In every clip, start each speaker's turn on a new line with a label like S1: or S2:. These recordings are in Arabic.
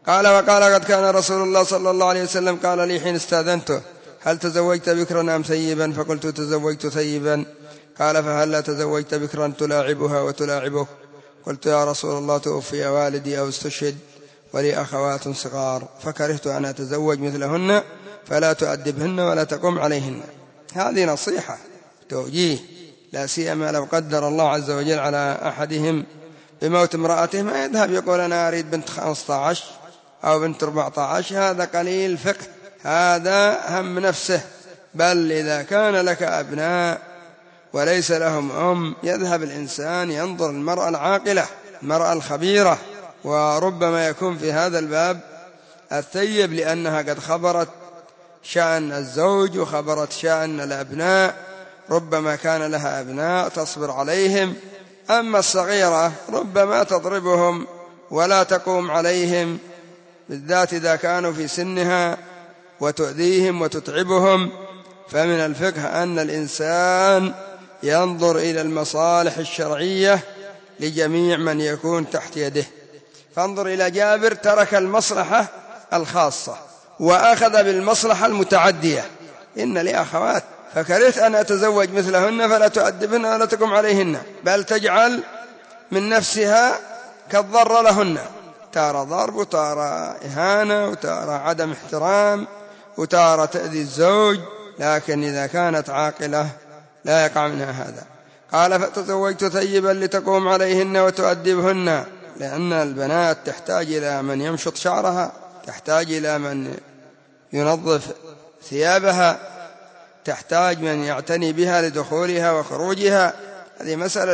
S1: قال وقال قد كان رسول الله صلى الله عليه وسلم قال لي حين استأذنته هل تزوجت بكرا أم ثيبا؟ فقلت تزوجت ثيبا. قال فهل تزوجت بكرا تلاعبها وتلاعبك؟ قلت يا رسول الله توفي والدي أو استشهد ولي أخوات صغار فكرهت أن أتزوج مثلهن فلا تؤدبهن ولا تقم عليهن. هذه نصيحة توجيه، لا سيما لو قدر الله عز وجل على أحدهم بموت امرأته ما يذهب يقول أنا أريد بنت 15 أو بنت 14، هذا قليل فقه، هذا هم نفسه. بل إذا كان لك أبناء وليس لهم يذهب الإنسان ينظر المرأة العاقلة المرأة الخبيرة، وربما يكون في هذا الباب الثيب لأنها قد خبرت شأن الزوج وخبرت شأن الأبناء، ربما كان لها أبناء تصبر عليهم. أما الصغيرة ربما تضربهم ولا تقوم عليهم، بالذات إذا كانوا في سنها، وتؤذيهم وتتعبهم. فمن الفقه أن الإنسان ينظر إلى المصالح الشرعية لجميع من يكون تحت يده. فانظر إلى جابر ترك المصلحة الخاصة وأخذ بالمصلحة المتعدية. إن لي أخوات فكرهت أن أتزوج مثلهن فلا تؤدبهن ولا تقم عليهن، بل تجعل من نفسها كالضر لهن، تارى ضرب وتارى إهانة وتارى عدم احترام وتارى تأذي الزوج، لكن إذا كانت عاقلة لا يقع منها هذا. قال فتزوجت ثيبا لتقوم عليهن وتؤدبهن، لأن البنات تحتاج إلى من يمشط شعرها، تحتاج إلى من ينظف ثيابها، تحتاج من يعتني بها لدخولها وخروجها. هذه مسألة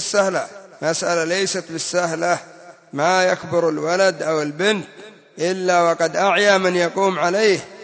S1: ليست بالسهلة. ما يكبر الولد أو البنت إلا وقد أعيا من يقوم عليه